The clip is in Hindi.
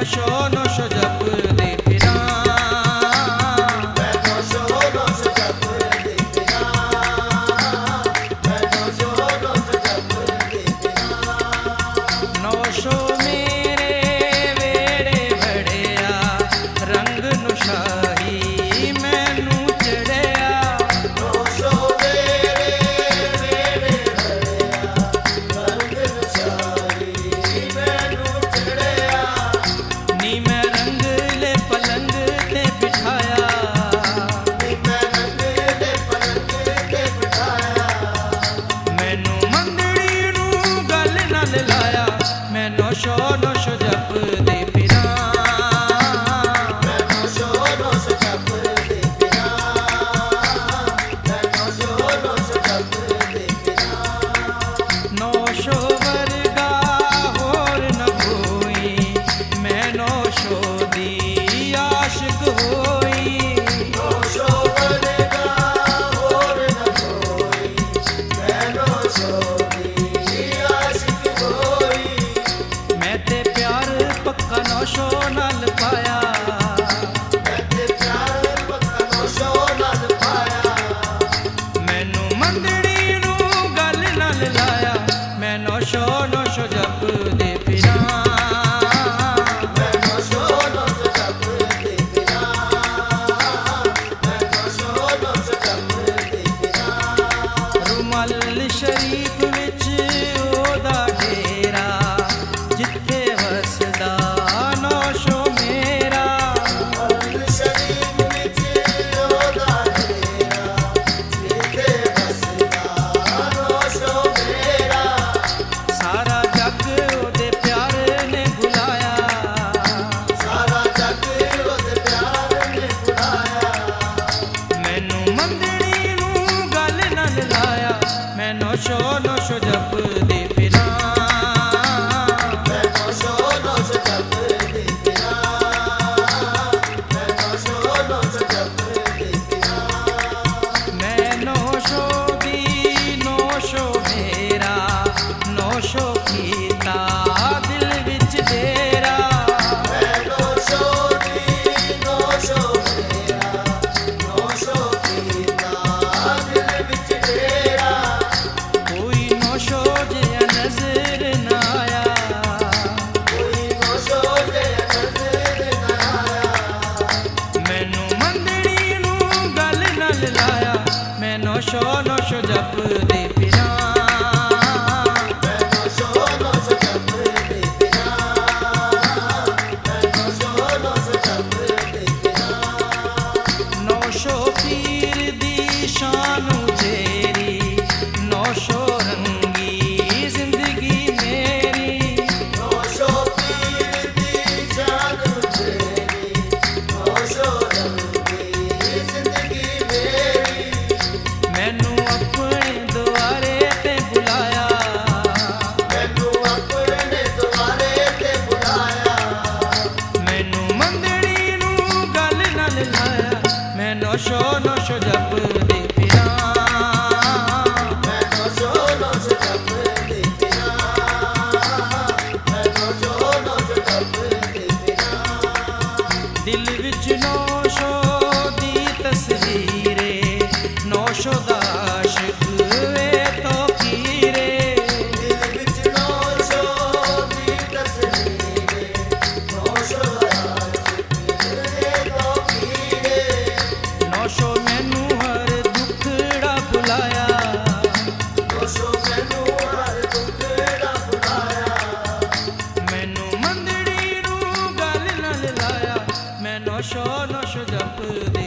नौशो नौशो जपदे फिरां, मैं नौशो नौशो जपदे फिरां, मैं नौशो नौशो जपदे फिरां। नौशो मेरे वेड़े बड़िया रंग नुशाही मैनू चढ़िया, नौशो मेरे वेड़े बड़िया रंग नुशाही मैनू चढ़िया। नी मैं रंगले पलंग ते बिठाया, नी मैं रंगले पलंग ते बिठाया। मैनू मंदड़ी नू गल नाल लाया, मैं नौशो नौशो जपदे फिरां, मैं नौशो नौशो जपदे फिरां, मैं नौशो नौशो जपदे फिरां। नौशो वर्गा होर न कोई, मैं नौशो दी आशिक होई, नौशो वर्गा होर न कोई, मैं नौशो दी आशिक होई। मैं ते प्यार पक्का नौशो नाल पाया, मैं ते प्यार पक्का नौशो नाल पाया। मैनू मंदड़ी नू गल नाल लाया, मैं नौशो नौशो जपदे फिरां, मैं नौशो नौशो जपदे फिरां, मैं नौशो नौशो जपदे फिरां। रुमल शरीफ विच ओदा डेरा, जिथे वसदा नौशो मेरा, रुमल शरीफ विच ओदा डेरा, जिथे वसदा नौशो मेरा। सारा जग ओदे प्यार ने बुलाया, सारा जग ओदे प्यार ने बुलाया। मैनू मंदड़ी नू गल नाल लाया, मैं नौशो नौशो जपदे फिरां, मैं नौशो नौशो जपदे फिरां, मैं नौशो नौशो जपदे फिरां। मैं नौशो दी नौशो मेरा, नौशो कीता दिल विच डेरा, मैं नौशो दी नौशो मेरा, नौशो कीता दिल विच डेरा। कोई नौशो जिहा नजर न आया, कोई नौशो जिहा नजर न आया। मैनू मंदड़ी नू गल नाल लाया, मैं नौशो नौशो जपदे फिरां, मैं नौशो नौशो जपदे फिरां, मैं नौशो नौशो जपदे फिरां। नौशो पीर दी शान उजेरी, नौशो रंगी जिंदगी मेरी, नौशो पीर दी शान उजेरी, नौशो रंगी जिंदगी मेरी। मैनू अपने द्वारे ते बुलाया, मैनू अपने द्वारे ते बुलाया। मैनू मंदड़ी नू गल नाल लाया, मैं नौशो नौशो जपदे फिरां, मैं नौशो नौशो जपदे फिरां, मैं नौशो नौशो जपदे फिरां। दिल विच नौशो दी तस्वीरे, नौशो दा आशिक वे तो कीरे, दिल विच नौशो दी तस्वीरे, नौशो दा आशिक वे तो कीरे। नौशो मैनू हर दुखड़ा बुलाया, नौशो मैनू हर दुखड़ा बुलाया। मैनू मंदड़ी नू गल नाल लाया, मैं नौशो नौशो जपदे